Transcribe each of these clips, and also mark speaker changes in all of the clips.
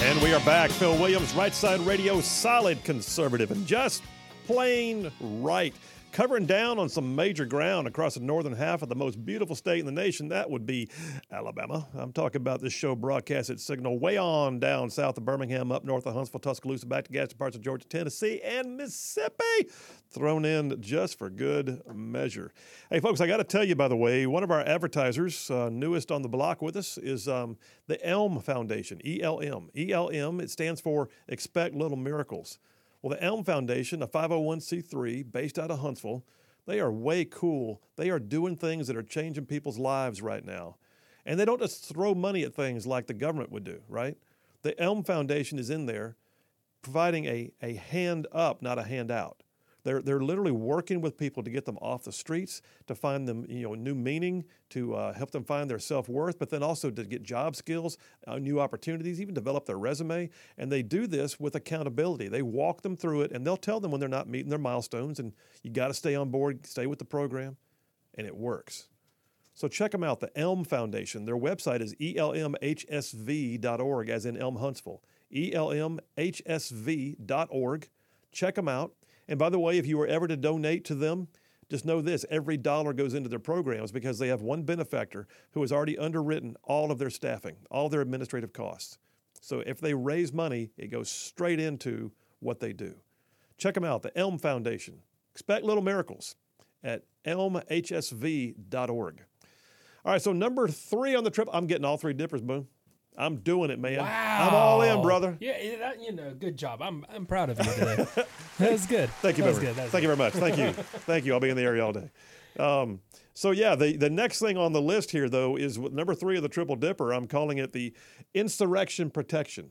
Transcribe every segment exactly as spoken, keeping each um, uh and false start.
Speaker 1: And we are back. Phil Williams, Right Side Radio, solid conservative and just plain right. Covering down on some major ground across the northern half of the most beautiful state in the nation. That would be Alabama. I'm talking about this show broadcast at Signal way on down south of Birmingham, up north of Huntsville, Tuscaloosa, back to gas parts of Georgia, Tennessee, and Mississippi. Thrown in just for good measure. Hey, folks, I got to tell you, by the way, one of our advertisers, uh, newest on the block with us, is um, the Elm Foundation, E L M. E L M, it stands for Expect Little Miracles. Well, the Elm Foundation, a five oh one c three based out of Huntsville, they are way cool. They are doing things that are changing people's lives right now. And they don't just throw money at things like the government would do, right? The Elm Foundation is in there providing a, a hand up, not a handout. They're, they're literally working with people to get them off the streets, to find them, you know, new meaning, to uh, help them find their self-worth, but then also to get job skills, uh, new opportunities, even develop their resume. And they do this with accountability. They walk them through it, and they'll tell them when they're not meeting their milestones, and you got to stay on board, stay with the program, and it works. So check them out, the Elm Foundation. Their website is E L M H S V dot org, as in Elm Huntsville. E L M H S V dot org. Check them out. And by the way, if you were ever to donate to them, just know this, every dollar goes into their programs because they have one benefactor who has already underwritten all of their staffing, all their administrative costs. So if they raise money, it goes straight into what they do. Check them out, the Elm Foundation. Expect little miracles at elm H S V dot org. All right, so number three on the trip, I'm getting all three dippers, Boom. I'm doing it, man.
Speaker 2: Wow.
Speaker 1: I'm all in, brother.
Speaker 2: Yeah, that, you know, good job. I'm I'm proud of you today. That was good.
Speaker 1: Thank you,
Speaker 2: that was
Speaker 1: good.
Speaker 2: good. That was
Speaker 1: Thank
Speaker 2: good.
Speaker 1: you very much. Thank you. Thank you. I'll be in the area all day. Um, so, yeah, the, the next thing on the list here, though, is number three of the Triple Dipper. I'm calling it the insurrection protection.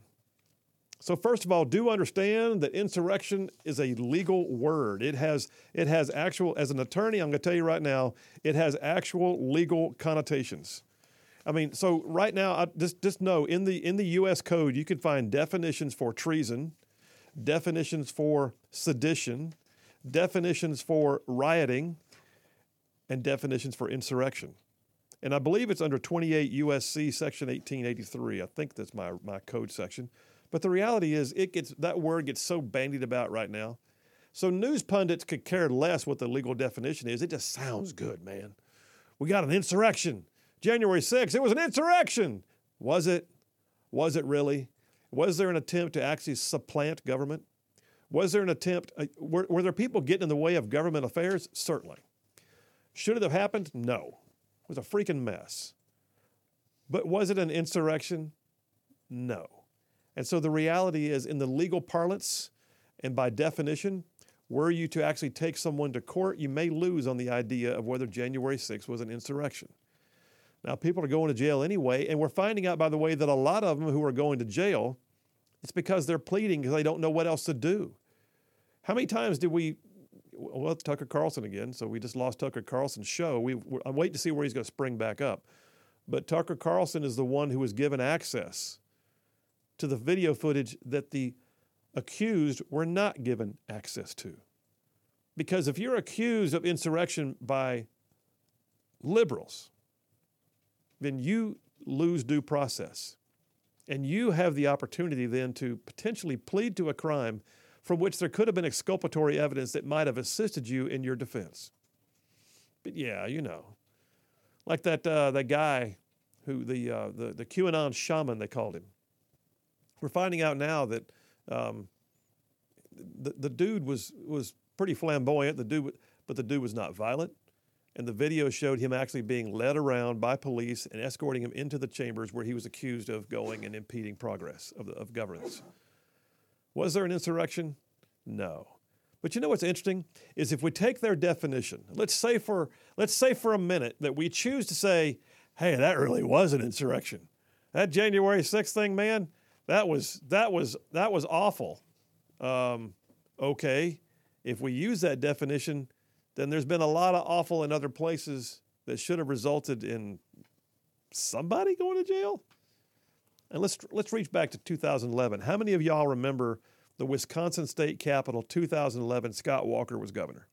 Speaker 1: So, first of all, do understand that insurrection is a legal word. It has it has actual, as an attorney, I'm going to tell you right now, it has actual legal connotations. I mean, so right now, I just just know in the in the U S Code, you can find definitions for treason, definitions for sedition, definitions for rioting, and definitions for insurrection. And I believe it's under twenty-eight U S C Section eighteen eighty-three. I think that's my my code section. But the reality is, it gets that word gets so bandied about right now. So news pundits could care less what the legal definition is. It just sounds good, man. We got an insurrection. January sixth, it was an insurrection. Was it? Was it really? Was there an attempt to actually supplant government? Was there an attempt? Uh, were, were there people getting in the way of government affairs? Certainly. Should it have happened? No. It was a freaking mess. But was it an insurrection? No. And so the reality is, in the legal parlance, and by definition, were you to actually take someone to court, you may lose on the idea of whether January sixth was an insurrection. Now, people are going to jail anyway, and we're finding out, by the way, that a lot of them who are going to jail, it's because they're pleading because they don't know what else to do. How many times did we, well, Tucker Carlson again, so we just lost Tucker Carlson's show. We, I'm waiting to see where he's going to spring back up. But Tucker Carlson is the one who was given access to the video footage that the accused were not given access to. Because if you're accused of insurrection by liberals, then you lose due process. And you have the opportunity then to potentially plead to a crime from which there could have been exculpatory evidence that might have assisted you in your defense. But yeah, you know, like that uh, that guy who, the, uh, the, the QAnon shaman, they called him. We're finding out now that um, the, the dude was, was pretty flamboyant, the dude, but the dude was not violent. And the video showed him actually being led around by police and escorting him into the chambers where he was accused of going and impeding progress of, the, of governance. Was there an insurrection? No. But you know what's interesting is if we take their definition, let's say for let's say for a minute that we choose to say, hey, that really was an insurrection. That January sixth thing, man, that was that was that was awful. Um, okay, if we use that definition, then there's been a lot of awful in other places that should have resulted in somebody going to jail. And let's let's reach back to two thousand eleven. How many of y'all remember the Wisconsin State Capitol two thousand eleven? Scott Walker was governor.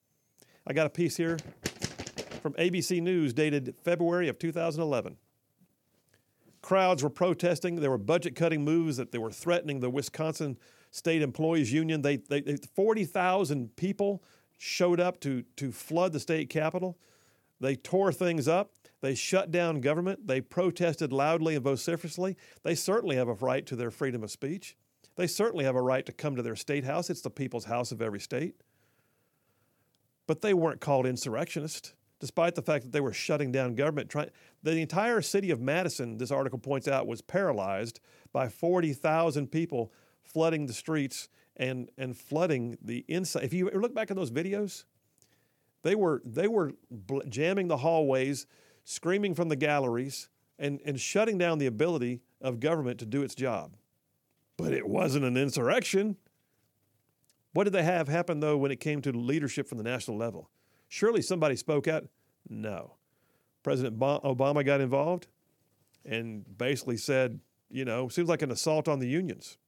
Speaker 1: I got a piece here from A B C News dated February of two thousand eleven. crowds were protesting. There were budget-cutting moves that they were threatening the Wisconsin State Employees Union. They, they, they forty thousand people showed up to, to flood the state capitol. They tore things up. They shut down government. They protested loudly and vociferously. They certainly have a right to their freedom of speech. They certainly have a right to come to their state house. It's the people's house of every state. But they weren't called insurrectionists, despite the fact that they were shutting down government. Trying, the entire city of Madison, this article points out, was paralyzed by forty thousand people flooding the streets and, and flooding the inside. If you look back at those videos, they were, they were jamming the hallways, screaming from the galleries, and, and shutting down the ability of government to do its job. But it wasn't an insurrection. What did they have happen, though, when it came to leadership from the national level? Surely somebody spoke out? No. President Obama got involved and basically said, you know, seems like an assault on the unions.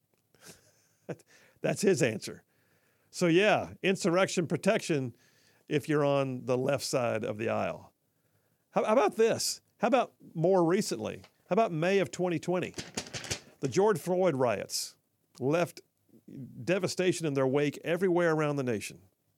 Speaker 1: That's his answer. So, yeah, insurrection protection if you're on the left side of the aisle. How, how about this? How about more recently? How about May of twenty twenty? The George Floyd riots left devastation in their wake everywhere around the nation.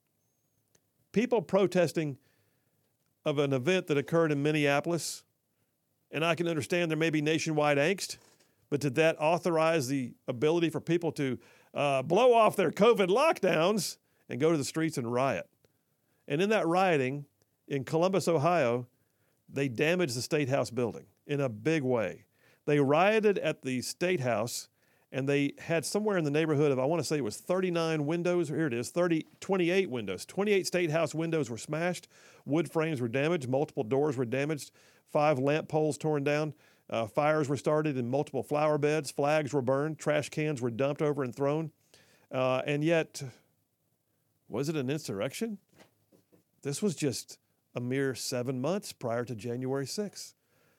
Speaker 1: People protesting of an event that occurred in Minneapolis, and I can understand there may be nationwide angst, but did that authorize the ability for people to uh, blow off their COVID lockdowns and go to the streets and riot? And in that rioting in Columbus, Ohio, they damaged the State House building in a big way. They rioted at the State House, and they had somewhere in the neighborhood of, I want to say it was thirty-nine windows, or here it is, thirty, twenty-eight windows. twenty-eight State House windows were smashed, wood frames were damaged, multiple doors were damaged, five lamp poles torn down, uh, fires were started in multiple flower beds, flags were burned, trash cans were dumped over and thrown. Uh, and yet, was it an insurrection? This was just a mere seven months prior to January sixth.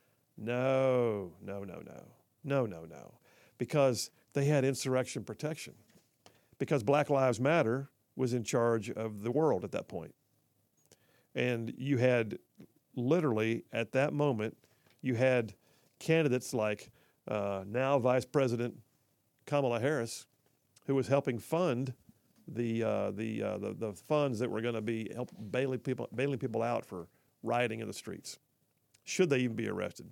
Speaker 1: No, no, no, no, no, no, no, because they had insurrection protection, because Black Lives Matter was in charge of the world at that point. And you had literally at that moment, you had candidates like uh, now Vice President Kamala Harris, who was helping fund the uh, the, uh, the the funds that were going to be help bailing people bailing people out for rioting in the streets, should they even be arrested.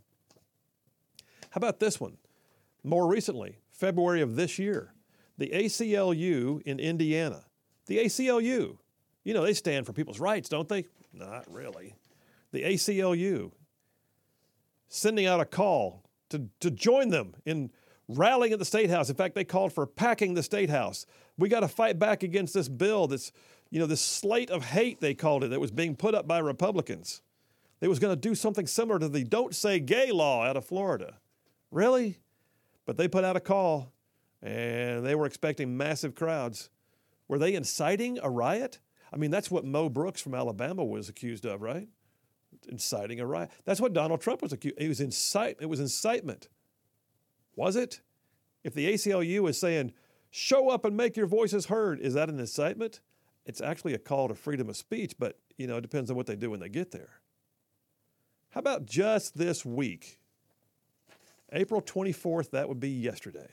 Speaker 1: How about this one? More recently, February of this year, the A C L U in Indiana. The A C L U, you know, they stand for people's rights, don't they? Not really. The A C L U sending out a call to, to join them in rallying at the State House. In fact, they called for packing the State House. We got to fight back against this bill, this, you know, this slate of hate, they called it, that was being put up by Republicans. They was going to do something similar to the Don't Say Gay law out of Florida. Really? But they put out a call, and they were expecting massive crowds. Were they inciting a riot? I mean, that's what Mo Brooks from Alabama was accused of, right? Inciting a riot. That's what Donald Trump was accused. It was incite. It was incitement. Was it? If the A C L U is saying, show up and make your voices heard, is that an incitement? It's actually a call to freedom of speech, but, you know, it depends on what they do when they get there. How about just this week? April twenty-fourth, that would be yesterday.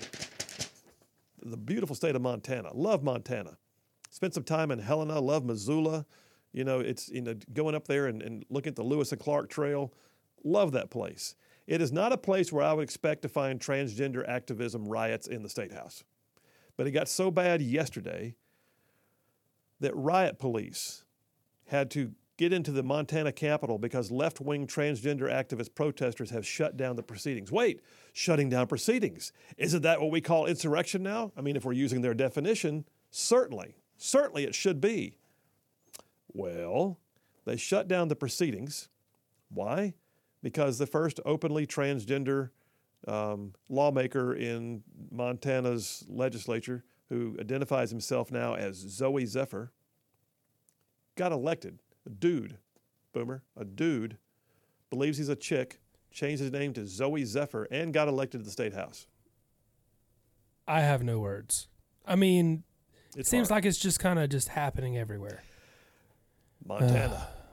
Speaker 1: The beautiful state of Montana. Love Montana. Spent some time in Helena. Love Missoula. You know, it's, you know, going up there and, and looking at the Lewis and Clark Trail. Love that place. It is not a place where I would expect to find transgender activism riots in the State House. But it got so bad yesterday that riot police had to get into the Montana Capitol because left-wing transgender activist protesters have shut down the proceedings. Wait, shutting down proceedings. Isn't that what we call insurrection now? I mean, if we're using their definition, certainly. Certainly it should be. Well, they shut down the proceedings. Why? Because the first openly transgender um, lawmaker in Montana's legislature, who identifies himself now as Zoe Zephyr, got elected. A dude, Boomer, a dude, believes he's a chick, changed his name to Zoe Zephyr, and got elected to the State House.
Speaker 2: I have no words. I mean,
Speaker 1: It's
Speaker 2: it seems
Speaker 1: hard.
Speaker 2: like it's just kind of just happening everywhere.
Speaker 1: Montana.
Speaker 2: Uh,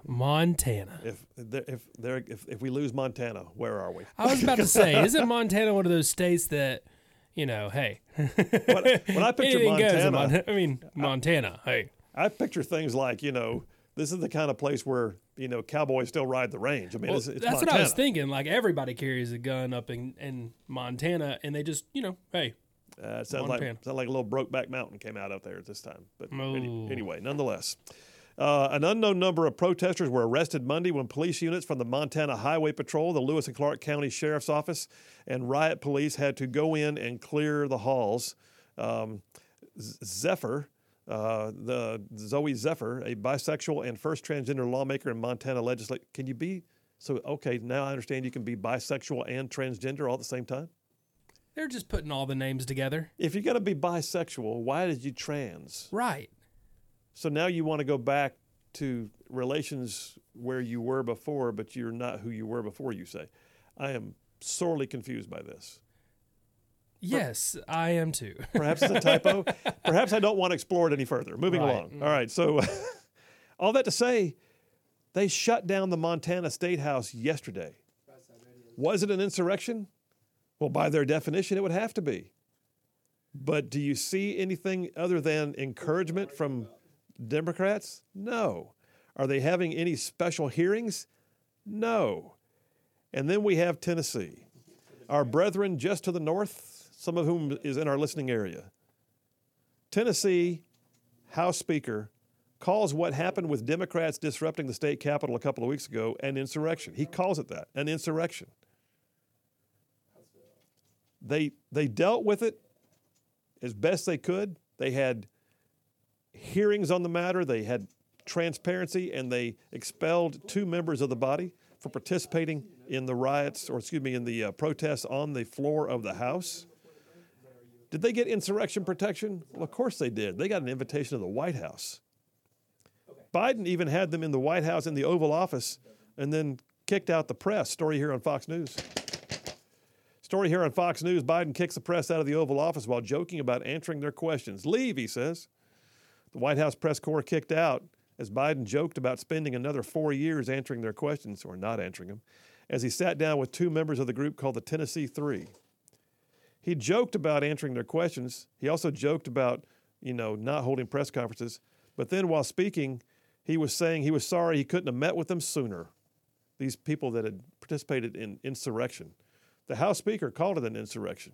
Speaker 2: Montana.
Speaker 1: If there, if there, if if we lose Montana, where are we?
Speaker 2: I was about to say, isn't Montana one of those states that, you know, hey,
Speaker 1: When, when I picture
Speaker 2: anything goes in
Speaker 1: Montana,
Speaker 2: Mon- I mean, Montana, hey.
Speaker 1: I picture things like, you know, this is the kind of place where, you know, cowboys still ride the range. I mean,
Speaker 2: Well,
Speaker 1: it's, it's
Speaker 2: that's
Speaker 1: Montana.
Speaker 2: what I was thinking. Like, everybody carries a gun up in, in Montana, and they just, you know, hey.
Speaker 1: Uh, it sounds like
Speaker 2: Montana.
Speaker 1: sounds like a little Brokeback Mountain came out up there at this time. But any,
Speaker 2: Oh.
Speaker 1: anyway, nonetheless. Uh, an unknown number of protesters were arrested Monday when police units from the Montana Highway Patrol, the Lewis and Clark County Sheriff's Office, and riot police had to go in and clear the halls. Um, Z- Zephyr, uh, the Zoe Zephyr, a bisexual and first transgender lawmaker in Montana legislature. Can you be so? Okay, now I understand you can be bisexual and transgender all at the same time.
Speaker 2: They're just putting all the names together.
Speaker 1: If you're going to be bisexual, why did you trans?
Speaker 2: Right.
Speaker 1: So now you want to go back to relations where you were before, but you're not who you were before, you say. I am sorely confused by this.
Speaker 2: Yes, I am too.
Speaker 1: Perhaps it's a typo. Perhaps I don't want to explore it any further. Moving
Speaker 2: Right.
Speaker 1: along. All right. So all that to say, they shut down the Montana State House yesterday. Was it an insurrection? Well, by their definition, it would have to be. But do you see anything other than encouragement from Democrats? No. Are they having any special hearings? No. And then we have Tennessee, our brethren just to the north, some of whom is in our listening area. Tennessee House Speaker calls what happened with Democrats disrupting the state capitol a couple of weeks ago an insurrection. He calls it that, an insurrection. They, they dealt with it as best they could. They had hearings on the matter. They had transparency, and they expelled two members of the body for participating in the riots, or excuse me, in the uh, protests on the floor of the House. Did they get insurrection protection? Well, of course they did. They got an invitation to the White House. Biden even had them in the White House in the Oval Office and then kicked out the press. Story here on Fox News. Story here on Fox News, Biden kicks the press out of the Oval Office while joking about answering their questions. Leave, he says. The White House press corps kicked out as Biden joked about spending another four years answering their questions, or not answering them, as he sat down with two members of the group called the Tennessee Three. He joked about answering their questions. He also joked about, you know, not holding press conferences. But then while speaking, he was saying he was sorry he couldn't have met with them sooner, these people that had participated in insurrection. The House Speaker called it an insurrection.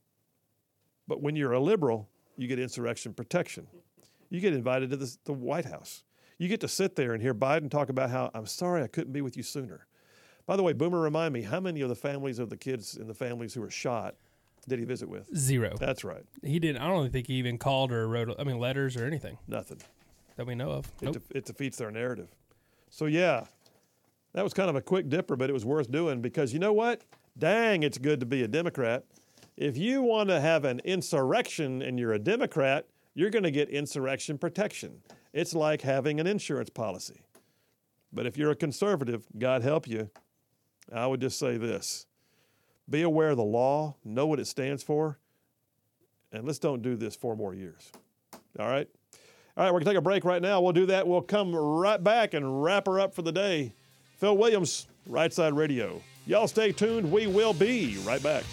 Speaker 1: But when you're a liberal, you get insurrection protection. You get invited to the, the White House. You get to sit there and hear Biden talk about how, I'm sorry I couldn't be with you sooner. By the way, Boomer, remind me, how many of the families of the kids in the families who were shot did he visit with?
Speaker 2: Zero.
Speaker 1: That's right.
Speaker 2: He didn't. I don't think he even called or wrote, I mean, letters or anything
Speaker 1: Nothing.
Speaker 2: that we know of.
Speaker 1: It,
Speaker 2: Nope.
Speaker 1: de- it defeats their narrative. So, yeah, that was kind of a quick dipper, but it was worth doing because you know what? Dang, it's good to be a Democrat. If you want to have an insurrection and you're a Democrat, you're going to get insurrection protection. It's like having an insurance policy. But if you're a conservative, God help you, I would just say this. Be aware of the law, know what it stands for, and let's don't do this four more years. All right? All right, we're going to take a break right now. We'll do that. We'll come right back and wrap her up for the day. Phil Williams, Right Side Radio. Y'all stay tuned. We will be right back.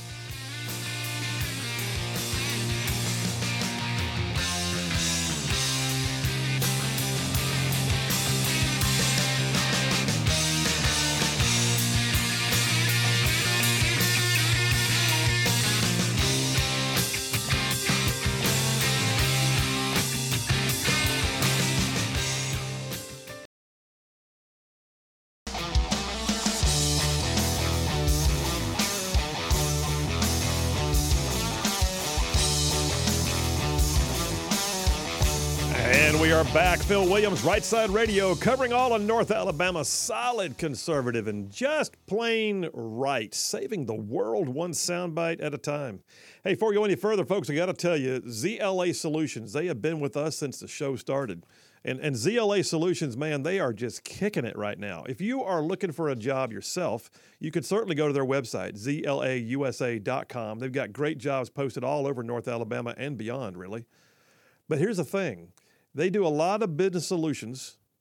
Speaker 1: And we are back. Phil Williams, Right Side Radio, covering all of North Alabama. Solid conservative and just plain right. Saving the world one soundbite at a time. Hey, before we go any further, folks, I got to tell you, Z L A Solutions, they have been with us since the show started. And, and Z L A Solutions, man, they are just kicking it right now. If you are looking for a job yourself, you could certainly go to their website, Z L A U S A dot com. They've got great jobs posted all over North Alabama and beyond, really. But here's the thing. They do a lot of business solutions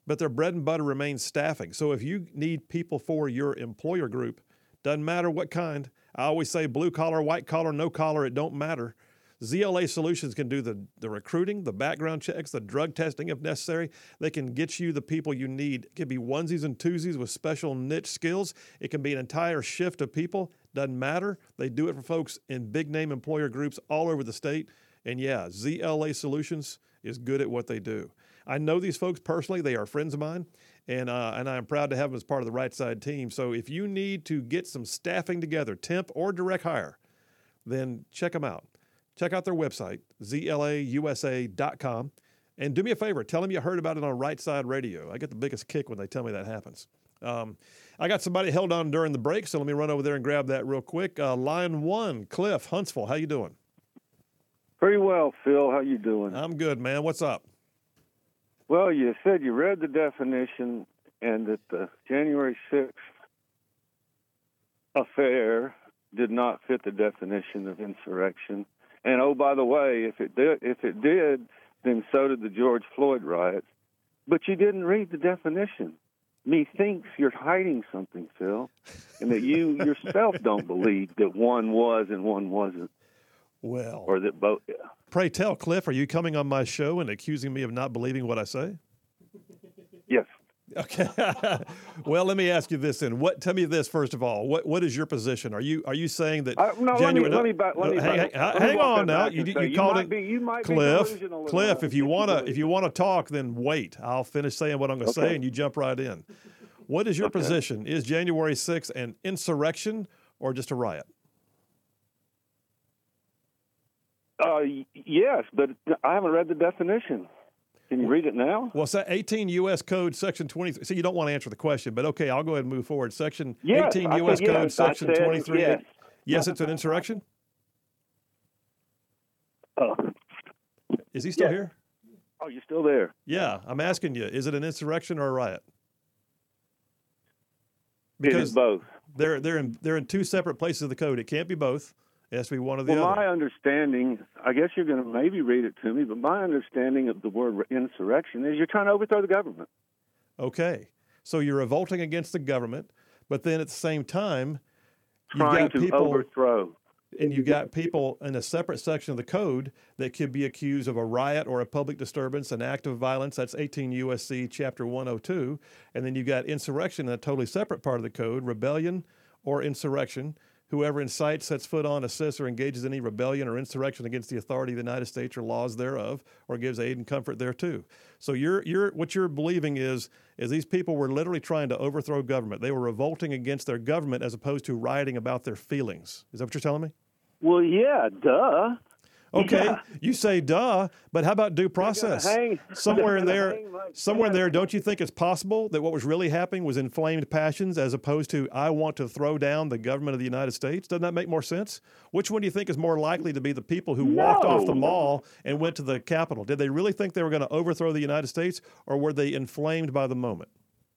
Speaker 1: but their bread and butter remains staffing. So if you need people for your employer group, doesn't matter what kind. I always say blue collar, white collar, no collar, it don't matter. Z L A Solutions can do the, the recruiting, the background checks, the drug testing if necessary. They can get you the people you need. It can be onesies and twosies with special niche skills. It can be an entire shift of people. Doesn't matter. They do it for folks in big name employer groups all over the state. And yeah, Z L A Solutions is good at what they do. I know these folks personally. They are friends of mine, and uh, and I'm proud to have them as part of the Right Side team. So if you need to get some staffing together, temp or direct hire, then check them out. Check out their website, Z L A U S A dot com. And do me a favor, tell them you heard about it on Right Side Radio. I get the biggest kick when they tell me that happens. Um, I got somebody held on during the break, so let me run over there and grab that real quick. Uh, line one, Cliff, Huntsville, how you doing?
Speaker 3: Pretty well, Phil. How you doing?
Speaker 1: I'm good, man. What's up?
Speaker 3: Well, you said you read the definition and that the January sixth affair did not fit the definition of insurrection. And, oh, by the way, if it did, if it did, then so did the George Floyd riots. But you didn't read the definition. Methinks you're hiding something, Phil, and that you yourself don't believe that one was and one wasn't.
Speaker 1: Well,
Speaker 3: or that both. Yeah.
Speaker 1: Pray tell, Cliff, are you coming on my show and accusing me of not believing what I say?
Speaker 3: Yes.
Speaker 1: Okay. Well, let me ask you this then. What? Tell me this first of all. What What is your position? Are you Are you saying that?
Speaker 3: Uh, no,
Speaker 1: January,
Speaker 3: let me let me back. Let me
Speaker 1: hang,
Speaker 3: back,
Speaker 1: hang,
Speaker 3: let me
Speaker 1: hang on now. You, you, you called it,
Speaker 3: be, you might
Speaker 1: Cliff.
Speaker 3: Be
Speaker 1: Cliff, if you wanna if you wanna talk, then wait. I'll finish saying what I'm going to
Speaker 3: okay.
Speaker 1: say, and you jump right in. What is your
Speaker 3: okay.
Speaker 1: position? Is January sixth an insurrection or just a riot?
Speaker 3: Uh, yes, but I haven't read the definition. Can you read it now?
Speaker 1: Well, it's that eighteen U S Code Section twenty-three. See, you don't want to answer the question, but okay, I'll go ahead and move forward. Section
Speaker 3: yes,
Speaker 1: eighteen
Speaker 3: I
Speaker 1: U S
Speaker 3: said
Speaker 1: Code
Speaker 3: yes.
Speaker 1: Section
Speaker 3: said
Speaker 1: twenty-three.
Speaker 3: Yes.
Speaker 1: yes, it's an insurrection?
Speaker 3: Uh,
Speaker 1: Is he still
Speaker 3: yes.
Speaker 1: here?
Speaker 3: Oh, you're still there?
Speaker 1: Yeah, I'm asking you, is it an insurrection or a riot?
Speaker 3: It is both.
Speaker 1: They're they're in they're in two separate places of the code. It can't be both. It has to be one or the
Speaker 3: well,
Speaker 1: other.
Speaker 3: my understanding, I guess you're going to maybe read it to me, but my understanding of the word insurrection is you're trying to overthrow the government.
Speaker 1: Okay, so you're revolting against the government, but then at the same time, you've
Speaker 3: Trying
Speaker 1: got
Speaker 3: to
Speaker 1: people,
Speaker 3: overthrow.
Speaker 1: and you've got people in a separate section of the code that could be accused of a riot or a public disturbance, an act of violence. That's eighteen U S C Chapter one oh two. And then you've got insurrection in a totally separate part of the code, rebellion or insurrection. Whoever incites, sets foot on, assists, or engages in any rebellion or insurrection against the authority of the United States or laws thereof, or gives aid and comfort thereto. So you're, you're, what you're believing is, is these people were literally trying to overthrow government. They were revolting against their government as opposed to rioting about their feelings. Is that what you're telling me?
Speaker 3: Well, yeah, duh.
Speaker 1: Okay,
Speaker 3: Yeah.
Speaker 1: you say duh, but how about due process?
Speaker 3: hang-
Speaker 1: Somewhere in
Speaker 3: they're
Speaker 1: there,
Speaker 3: gonna hang my
Speaker 1: somewhere in
Speaker 3: dad.
Speaker 1: there, don't you think it's possible that what was really happening was inflamed passions as opposed to I want to throw down the government of the United States? Doesn't that make more sense? Which one do you think is more likely to be the people who walked off the
Speaker 3: No.
Speaker 1: mall and went to the Capitol? Did they really think they were going to overthrow the United States, or were they inflamed by the moment?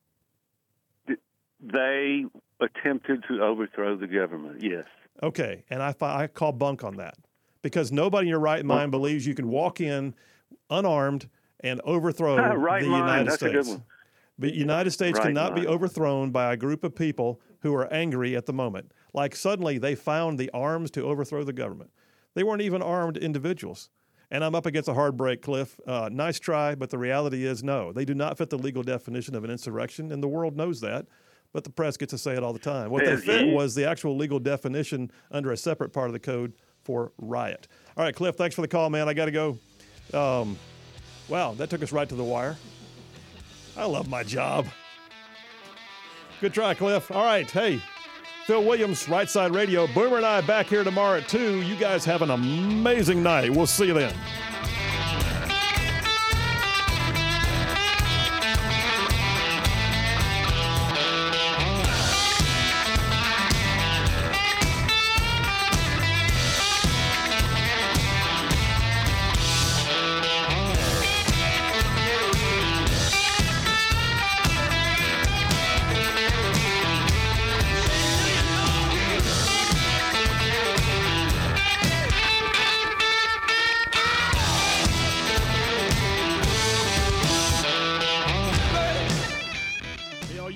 Speaker 3: They attempted to overthrow the government, yes.
Speaker 1: Okay, and I, I call bunk on that. Because nobody in your right mind believes you can walk in unarmed and overthrow
Speaker 3: Right
Speaker 1: the
Speaker 3: mind,
Speaker 1: United
Speaker 3: that's a
Speaker 1: States.
Speaker 3: good one.
Speaker 1: The United States
Speaker 3: Right
Speaker 1: cannot be
Speaker 3: mind.
Speaker 1: overthrown by a group of people who are angry at the moment. Like suddenly they found the arms to overthrow the government. They weren't even armed individuals. And I'm up against a hard break, Cliff. Uh, nice try, but the reality is no. They do not fit the legal definition of an insurrection, and the world knows that. But the press gets to say it all the time. What they
Speaker 3: Yes,
Speaker 1: fit
Speaker 3: yeah.
Speaker 1: was the actual legal definition under a separate part of the code for riot. All right, Cliff, thanks for the call, man. I got to go. Um, wow, that took us right to the wire. I love my job. Good try, Cliff. All right, hey, Phil Williams, Right Side Radio. Boomer and I back here tomorrow at two. You guys have an amazing night. We'll see you then.